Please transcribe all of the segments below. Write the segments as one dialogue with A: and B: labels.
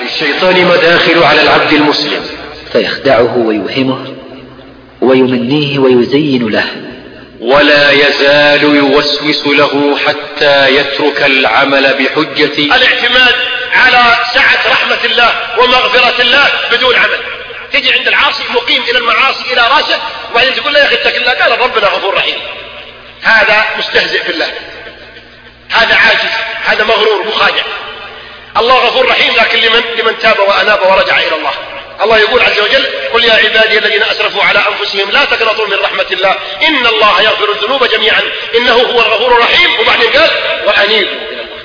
A: للشيطان مداخل على العبد المسلم،
B: فيخدعه ويوهمه ويمنيه ويزين له،
A: ولا يزال يوسوس له حتى يترك العمل بحجة
C: الاعتماد على سعة رحمة الله ومغفرة الله بدون عمل. تجي عند العاصي مقيم إلى المعاصي إلى راسه، وبعدين تقول له يا أخي اتق الله، قال ربنا غفور رحيم. هذا مستهزئ بالله، هذا عاجز، هذا مغرور مخادع. الله غفور رحيم، لكن لمن تاب وأناب ورجع إلى الله. الله يقول عز وجل: قل يا عبادي الذين أسرفوا على أنفسهم لا تقنطوا من رحمة الله إن الله يغفر الذنوب جميعا إنه هو الغفور الرحيم. وبعدين قال: وأنيبوا إلى الله.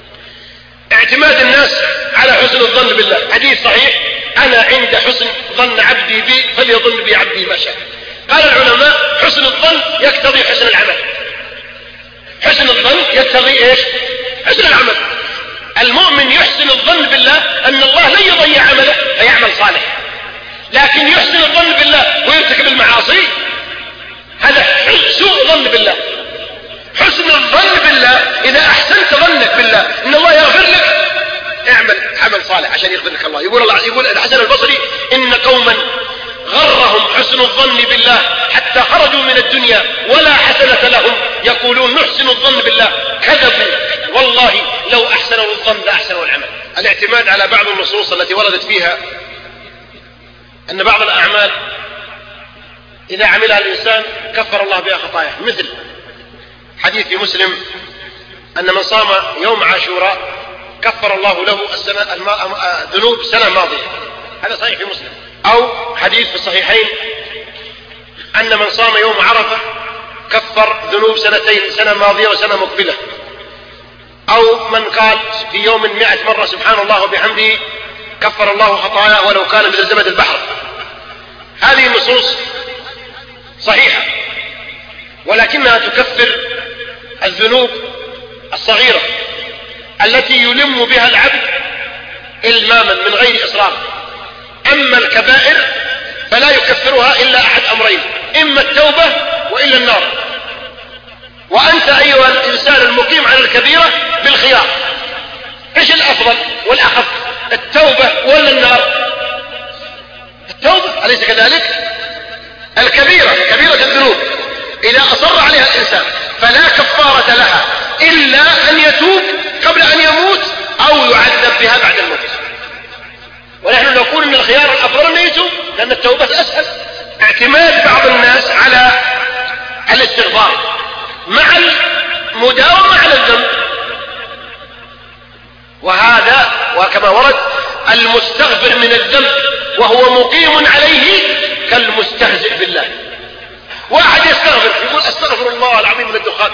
C: اعتماد الناس على حسن الظن بالله. حديث صحيح: أنا عند حسن ظن عبدي بي فليظن بي عبدي ما شاء. قال العلماء: حسن الظن يقتضي حسن العمل. حسن الظن يقتضي ايش؟ حسن العمل. المؤمن يحسن الظن بالله أن الله لن يضيع عمله فيعمل صالح، لكن يحسن الظن بالله ويرتكب المعاصي، هذا سوء ظن بالله. حسن الظن بالله إذا أحسنت ظنك بالله إن الله يغفر لك، اعمل عمل صالح عشان يغفر لك الله. يقول الحسن البصري: إن قوما غرهم حسن الظن بالله حتى خرجوا من الدنيا ولا حسنة لهم، يقولون نحسن الظن بالله، كذبوا والله لو أحسنوا الظن لأحسنوا العمل. الاعتماد على بعض النصوص التي وردت فيها أن بعض الأعمال إذا عملها الإنسان كفر الله بها خطاياه، مثل حديث في مسلم أن من صام يوم عاشوراء كفر الله له ذنوب سنة ماضية، هذا صحيح في مسلم. أو حديث في الصحيحين أن من صام يوم عرفة كفر ذنوب سنتين، سنة ماضية وسنة مقبلة. أو من قال في يوم 100 مرة سبحان الله وبحمده كفر الله خطاياه ولو كان مثل زبد البحر. هذه النصوص صحيحة، ولكنها تكفر الذنوب الصغيرة التي يلم بها العبد إلماما من غير إصرار. أما الكبائر فلا يكفرها إلا أحد أمرين: إما التوبة وإلا النار. وأنت أيها الإنسان المقيم على الكبيرة بالخيار، إيش الأفضل والأخف، التوبة ولا النار؟ التوبة، أليس كذلك؟ الكبيرة كبيرة الذنوب إذا أصر عليها الإنسان فلا كفارة لها إلا أن يتوب قبل أن يموت أو يعذب بها بعد الموت. ونحن نقول أن الخيار الأفضل أن يتوب، لأن التوبة أسهل. اعتماد بعض الناس على الاستغفار مع المداومة على الذنب، وهذا وكما ورد: المستغفر من الذنب وهو مقيم عليه كالمستهزئ بالله. واحد يستغفر يقول أستغفر الله العظيم من الدخان،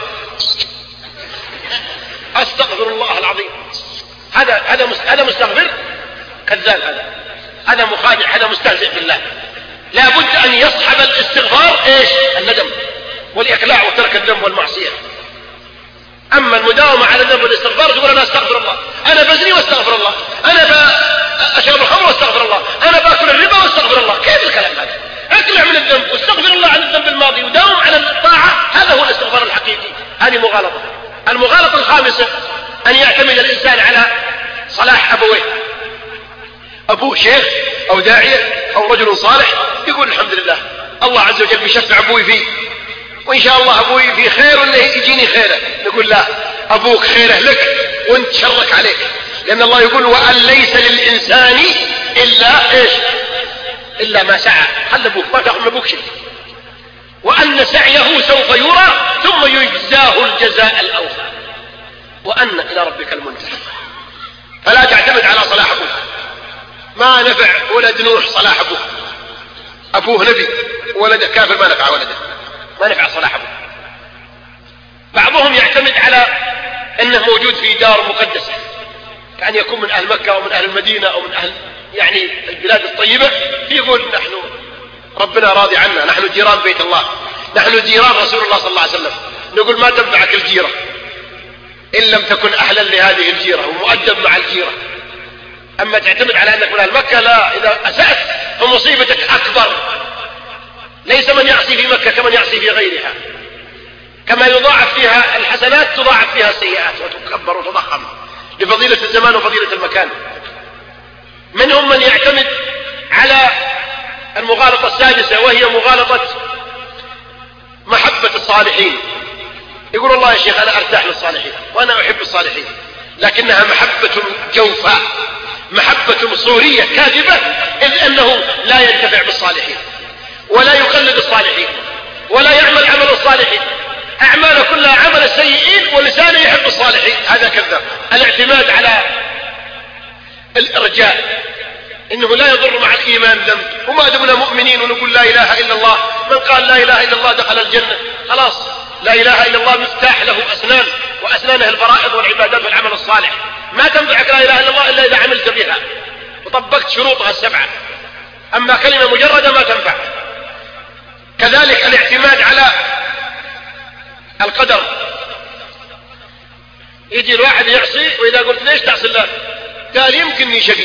C: أستغفر الله العظيم، هذا مستغفر كذاب، هذا مخادع، هذا مستهزئ بالله. لا بد أن يصحب الاستغفار ايش؟ الندم والإقلاع وترك الذنب والمعصية. أما المداومة على الذنب والاستغفار تقول أنا أستغفر الله، أنا بزني واستغفر الله، أنا أشرب الخمر واستغفر الله، أنا بأكل الربا واستغفر الله. كيف الكلام هذا؟ اقلع من الذنب واستغفر الله عن الذنب الماضي وداوم على الطاعة، هذا هو الاستغفار الحقيقي. هذه مغالطة. المغالطة الخامسة أن يعتمد الإنسان على صلاح أبويه. أبوه شيخ أو داعية أو رجل صالح يقول الحمد لله الله عز وجل بيشفع أبوي فيه، وإن شاء الله أبوي في خير وإنه يجيني خيره. نقول لا، أبوك خيره لك وانت شرك عليك، لأن الله يقول: وأن ليس للإنسان إلا إيش؟ إلا ما سعى. خل أبوك، ما تأخذ من أبوك شيء. وأن سعيه سوف يرى ثم يجزاه الجزاء الأوفى وأن إلى ربك المنتهى. فلا تعتمد على صلاح أبوك. ما نفع ولد نوح صلاح أبوه نبي، ولده كافر ما نفع ولده، ما نفع صلاح أبوه. بعضهم يعتمد على أنه موجود في دار مقدسة، كأن يكون من أهل مكة أو من أهل المدينة أو من أهل يعني البلاد الطيبة، يقول نحن ربنا راضي عنا، نحن جيران بيت الله، نحن جيران رسول الله صلى الله عليه وسلم. نقول ما تنفعك الجيرة إن لم تكن أهلا لهذه الجيرة ومؤدب مع الجيرة. أما تعتمد على أنك من أهل مكة، لا، إذا أسأت فمصيبتك أكبر. ليس من يعصي في مكة كمن يعصي في غيرها، كما يضاعف فيها الحسنات تضاعف فيها السيئات وتكبر وتضخم لفضيلة الزمان وفضيلة المكان. من يعتمد على المغالطة السادسة، وهي مغالطة محبة الصالحين. يقول والله يا شيخ أنا أرتاح للصالحين وأنا أحب الصالحين، لكنها محبة جوفاء، محبة صورية كاذبة، إذ أنه لا ينتفع بالصالحين ولا يقلد الصالحين ولا يعمل عمل الصالحين، أعماله كلها عمل السيئين ولسانه يحب الصالحين. هذا كذاب. الاعتماد على الإرجاء، إنه لا يضر مع الإيمان ذنب، وما دمنا مؤمنين ونقول لا إله إلا الله، من قال لا إله إلا الله دخل الجنة، خلاص. لا إله إلا الله مفتاح له أسنان، وأسنانه الفرائض والعبادات والعمل الصالح. ما تنفعك لا إله إلا الله إلا إذا عملت بها وطبقت شروطها السبعة، أما كلمة مجردة ما تنفع. كذلك الاعتماد على القدر. يجي الواحد يعصي، وإذا قلت ليش تعصي الله؟ قال يمكنني شقي.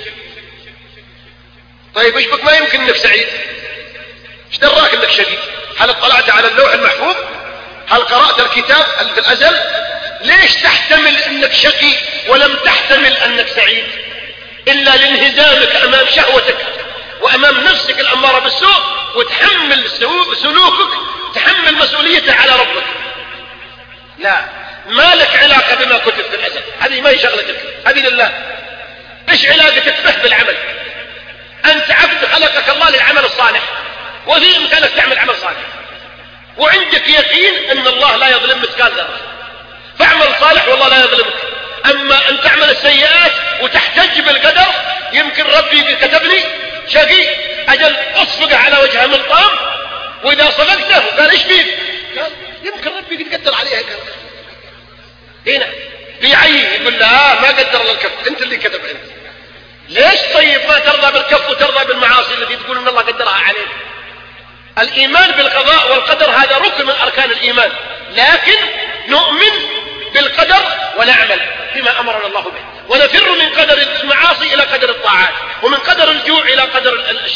C: طيب ايش بك ما يمكن انك سعيد؟ ايش دراك انك شقي؟ هل اطلعت على اللوح المحفوظ؟ هل قرأت الكتاب في الأزل؟ ليش تحتمل انك شقي ولم تحتمل انك سعيد؟ الا لانهزامك امام شهوتك وامام نفسك الامارة بالسوء، وتحمل سلوكك، تحمل مسؤوليته على ربك. لا، ما لك علاقة بما كتب في الأزل، هذه ما هي شغلتك، هذه لله. ايش علاقتك به بالعمل؟ أنت عبد خلقك الله للعمل الصالح، وفي إمكانك تعمل عمل صالح، وعندك يقين أن الله لا يظلم مثقال ذرة، فاعمل صالح والله لا يظلمك. أما أن تعمل السيئات وتحتج بالقدر، يمكن ربي كتبني شقي، أجل أصفقه على وجهه من طام، وإذا صفقته قال إيش فيك؟ قال يمكن ربي قد قدر عليها. قال هنا بيعين، يقول لا ما قدر للكف، أنت اللي كتب أنت. ليش طيب ما ترضى بالكف وترضى بالمعاصي التي تقول ان الله قدرها عليك؟ الايمان بالقضاء والقدر هذا ركن من اركان الايمان، لكن نؤمن بالقدر ونعمل بما امرنا الله به، ونفر من قدر المعاصي الى قدر الطاعات، ومن قدر الجوع الى قدر